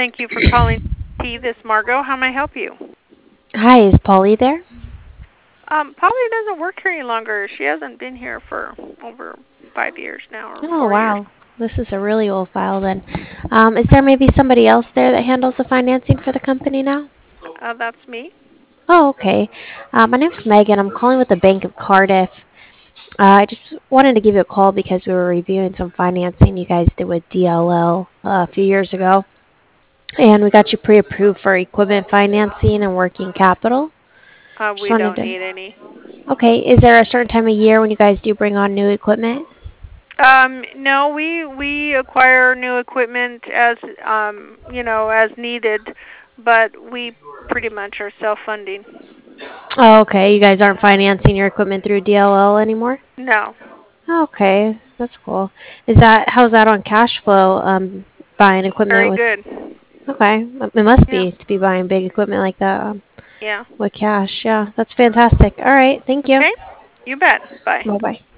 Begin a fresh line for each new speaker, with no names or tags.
Thank you for calling T. This Margot. How may I help you?
Hi, is Polly there?
Polly doesn't work here any longer. She hasn't been here for over 5 years now, or
Oh,
4 years.
wow. This is a really old file then. Is there maybe somebody else there that handles the financing for the company now?
That's me.
Oh, okay. My name's Megan. I'm calling with the Bank of Cardiff. I just wanted to give you a call because we were reviewing some financing you guys did with DLL a few years ago. And we got you pre-approved for equipment financing and working capital. Just
We
wanted
don't
to.
need any.
Okay, is there a certain time of year when you guys do bring on new equipment?
No, we acquire new equipment as as needed, but we pretty much are self-funding.
Oh, okay. You guys aren't financing your equipment through DLL anymore?
No,
Okay, that's cool. How's that on cash flow, buying equipment
very
with.
good.
Okay, it must
Yeah,
be to be buying big equipment like that,
yeah.
with cash. Yeah, that's fantastic. All right, thank you.
Okay, you bet. Bye.
Bye-bye.